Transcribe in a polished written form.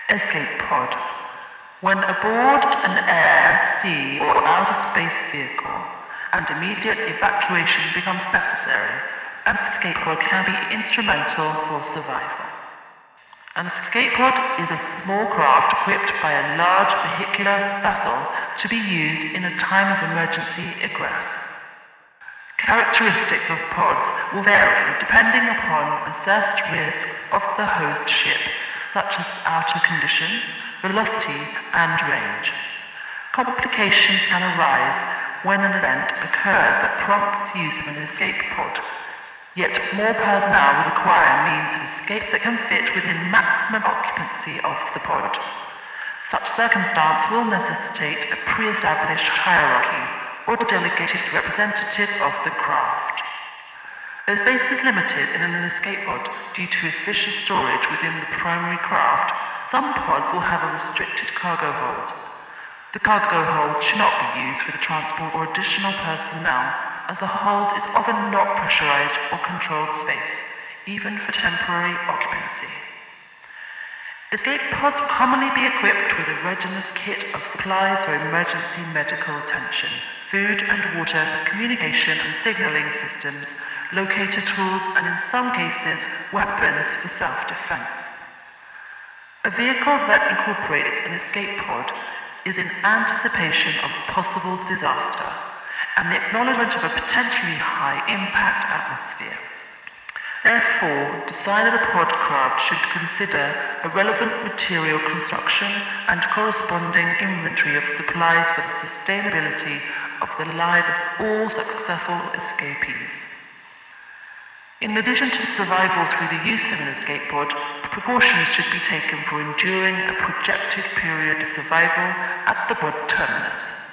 Escape pod. When aboard an air, sea, or outer space vehicle, and immediate evacuation becomes necessary, an escape pod can be instrumental for survival. An escape pod is a small craft equipped by a large vehicular vessel to be used in a time of emergency egress. Characteristics of pods will vary depending upon assessed risks of the host ship, such as outer conditions, velocity, and range. Complications can arise when an event occurs that prompts use of an escape pod. Yet more personnel will require means of escape that can fit within maximum occupancy of the pod. Such circumstance will necessitate a pre-established hierarchy or delegated representatives of the craft. Though space is limited in an escape pod due to efficient storage within the primary craft, some pods will have a restricted cargo hold. The cargo hold should not be used for the transport or additional personnel, as the hold is often not pressurized or controlled space, even for temporary occupancy. Escape pods will commonly be equipped with a readiness kit of supplies for emergency medical attention, food and water, communication and signaling systems, locator tools, and in some cases, weapons for self-defense. A vehicle that incorporates an escape pod is in anticipation of possible disaster and the acknowledgement of a potentially high-impact atmosphere. Therefore, design of the podcraft should consider a relevant material construction and corresponding inventory of supplies for the sustainability of the lives of all successful escapees. In addition to survival through the use of an escape pod, precautions should be taken for enduring a projected period of survival at the pod terminus.